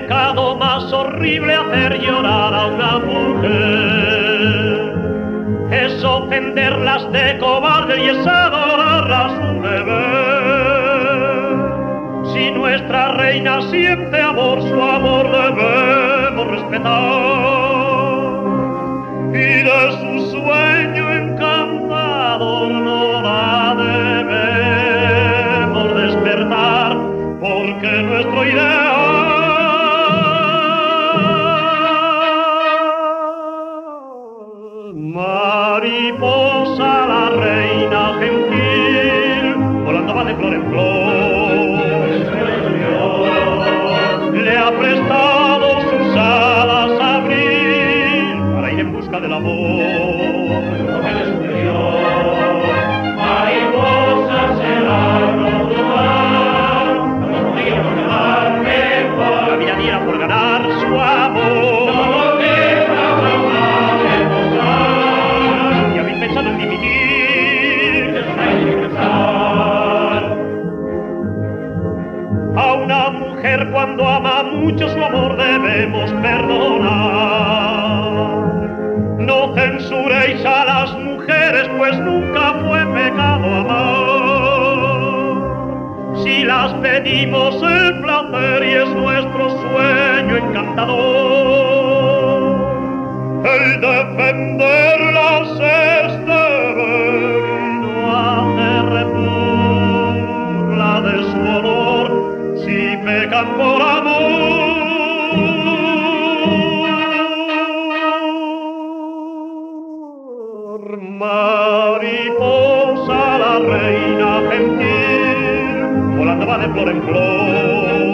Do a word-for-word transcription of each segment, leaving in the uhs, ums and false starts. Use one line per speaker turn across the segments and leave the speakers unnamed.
pecado más horrible hacer llorar a una mujer. Es ofenderlas de cobarde y es adorarlas a su deber. Si nuestra reina siente amor, su amor debemos respetar. Y de su sueño encantador no la debemos despertar, porque nuestro ideal mariposa, la reina gentil, volando va de flor en flor, le ha prestado sus alas a abril para ir en busca del amor. Mariposa será rotular, no podía ganar mejor, caminaría por ganar su amor. A una mujer cuando ama mucho su amor debemos perdonar. No censuréis a las mujeres, pues nunca fue pecado amar. Si las pedimos el placer y es nuestro sueño encantador, el defenderlas es deber y no hacer burla de su honor si pecan por amor. Mariposa, la reina gentil, volando va de flor en flor,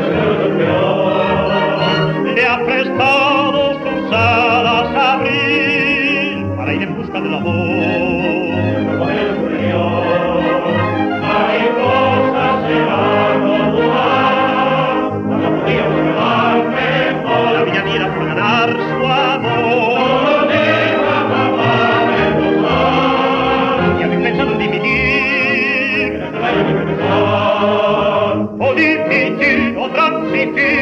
le ha prestado sus alas a abril para ir en busca del amor. Mariposa será rotular, no podía ganar mejor, la villanera por ganar su amor. Y habéis pensado en dimitir, o difícil o transigir,